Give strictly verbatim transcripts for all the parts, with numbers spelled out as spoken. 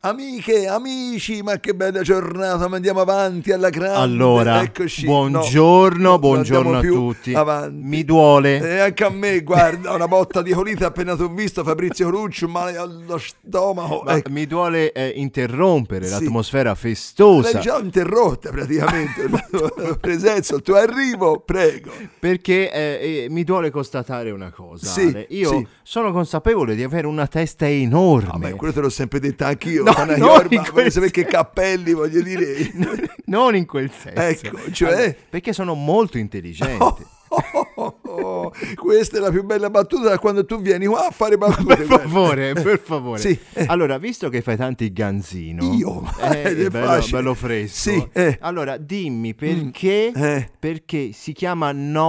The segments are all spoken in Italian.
Amiche, amici, ma che bella giornata, ma andiamo avanti alla grande. Allora, eccoci. buongiorno, no, buongiorno a tutti. Avanti. Mi duole. E anche a me, guarda, una botta di colite appena t'ho visto, Fabrizio Colucci, un male allo stomaco. Ma ecco. mi duole eh, interrompere Sì. l'atmosfera festosa. L'hai già interrotta praticamente, la tua presenza, il tuo arrivo, prego. Perché eh, eh, mi duole constatare una cosa. Sì, Ale. Io sì. sono consapevole di avere una testa enorme. Vabbè, quello te l'ho sempre detto anch'io. No, Una non iorba, in voglio quel sapere che senso. cappelli, voglio dire. Non in quel senso. Ecco, cioè... Allora, perché sono molto intelligente. Oh, oh, oh, oh. Questa è la più bella battuta da quando tu vieni qua a fare battute. Per favore, per favore. Sì, eh. Allora, visto che fai tanti ganzino, Io? eh, Ed è bello, facile. bello fresco. Sì, eh. Allora, dimmi perché, Mm, eh. perché si chiama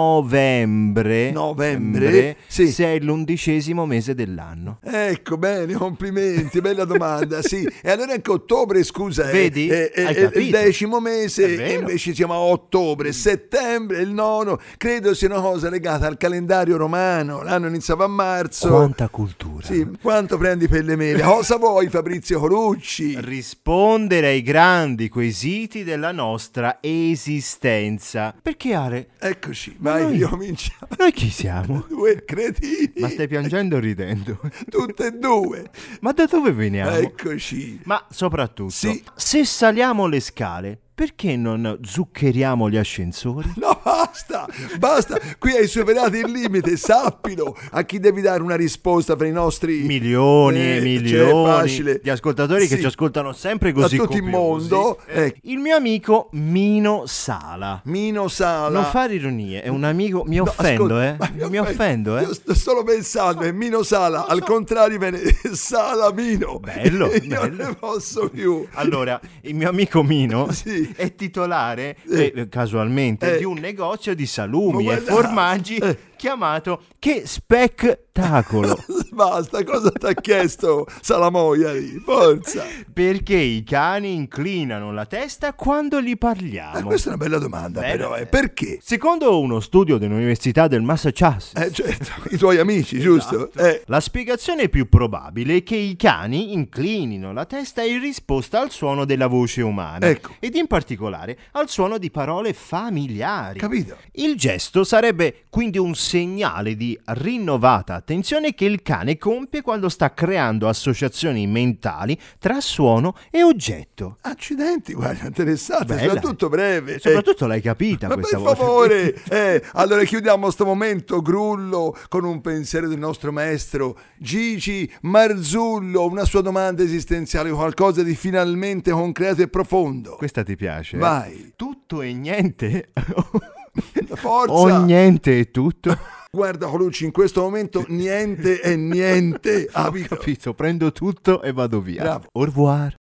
novembre, Novembre, sì. se è l'undicesimo mese dell'anno. Ecco, bene, complimenti, bella domanda, sì. E allora anche ottobre, scusa, Vedi? è, è, Hai è il capito? decimo È mese vero. e invece siamo a ottobre, settembre, il nono, credo sia una cosa legata al calendario romano, l'anno iniziava a marzo. Quanta cultura. Sì, quanto prendi per le mele? Cosa vuoi, Fabrizio Colucci? Rispondere ai grandi quesiti della nostra esistenza. Perché, Ale? Eccoci, vai, noi- ricominciamo. Noi chi siamo? Due cretini. Ma stai piangendo o ridendo? Tutte e due. Ma da dove veniamo? Eccoci. Ma soprattutto, Sì. se saliamo le scale, perché non zuccheriamo gli ascensori? No, basta, basta. Qui hai superato il limite, sappilo. A chi devi dare una risposta per i nostri Milioni Eh, e cioè, milioni facile. di ascoltatori che Sì. ci ascoltano sempre così Da tutto il copiosi. mondo. Eh, Ecco. Il mio amico Mino Sala. Mino Sala. Non fare ironie, è un amico. Mi No, offendo, ascolta, eh. ma Mi offendo, eh. Io sto solo pensando, è Mino Sala, al contrario viene Sala Mino. Bello, Io bello. non ne posso più. Allora, il mio amico Mino Sì. è titolare, Eh. eh, casualmente, Eh. di un negozio di salumi Ma e guarda- formaggi Eh. chiamato Che Spettacolo. Basta, cosa ti ha chiesto Salamoia lì? Forza. Perché i cani inclinano la testa quando gli Eh, parliamo. questa è una bella domanda, Bella, però. Eh. eh. Perché? Secondo uno studio dell'Università del Massachusetts, Eh, certo, i tuoi amici, giusto? Esatto. Eh. La spiegazione più probabile è che i cani inclinino la testa in risposta al suono della voce umana, Ecco. ed in particolare al suono di parole familiari. Capito? Il gesto sarebbe quindi un segnale di rinnovata attenzione che il cane compie quando sta creando associazioni mentali tra suono e oggetto. Accidenti, guarda, interessante, Bella. soprattutto breve. Soprattutto l'hai capita Ma questa per volta. favore, eh, allora chiudiamo sto momento grullo con un pensiero del nostro maestro Gigi Marzullo, una sua domanda esistenziale, qualcosa di finalmente concreto e profondo. Questa ti piace? Vai, Tutto e niente. forza. O niente e tutto. Guarda Colucci, in questo momento niente è niente. Ho Capito? capito, prendo tutto e vado via. Bravo. Au revoir.